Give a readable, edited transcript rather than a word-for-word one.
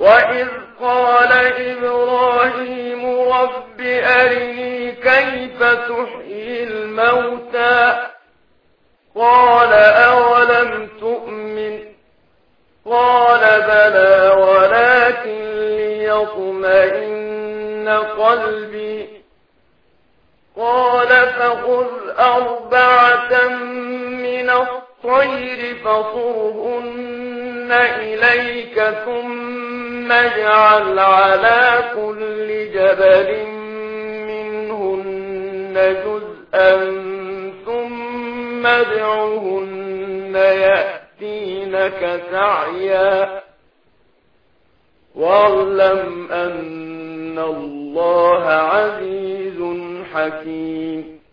وإذ قال إبراهيم رب أرني كيف تحيي الموتى قال أولم تؤمن قال بلى ولكن ليطمئن قلبي قال فخذ 4 من الطير فصرهن إليك ثم اجعل على كل جبل منهن جزءا ثم ادعهن يأتينك سعيا واعلم أن الله عزيز حكيم.